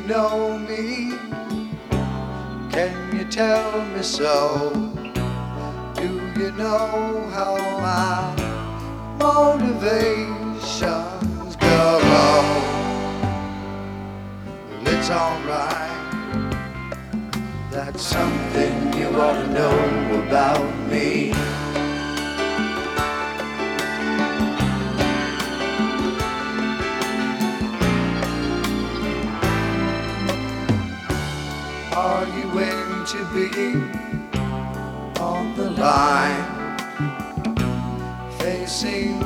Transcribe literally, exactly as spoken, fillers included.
know me? Can you tell me so? Do you know how my motivations go? Well, it's alright. That's something you ought to know about me. Are you willing to be on the line, facing